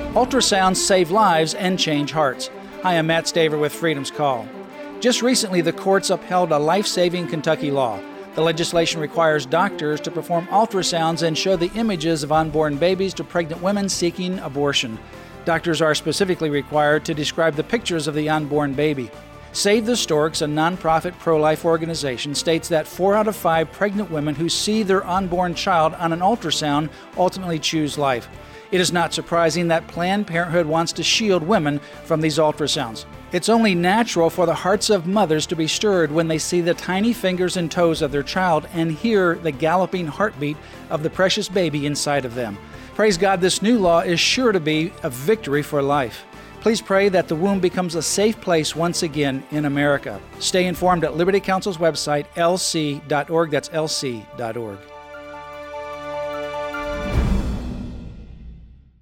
Ultrasounds save lives and change hearts. Hi, I'm Matt Staver with Freedom's Call. Just recently, the courts upheld a life-saving Kentucky law. The legislation requires doctors to perform ultrasounds and show the images of unborn babies to pregnant women seeking abortion. Doctors are specifically required to describe the pictures of the unborn baby. Save the Storks, a nonprofit pro-life organization, states that 4 out of 5 pregnant women who see their unborn child on an ultrasound ultimately choose life. It is not surprising that Planned Parenthood wants to shield women from these ultrasounds. It's only natural for the hearts of mothers to be stirred when they see the tiny fingers and toes of their child and hear the galloping heartbeat of the precious baby inside of them. Praise God, this new law is sure to be a victory for life. Please pray that the womb becomes a safe place once again in America. Stay informed at Liberty Counsel's website, lc.org. That's lc.org.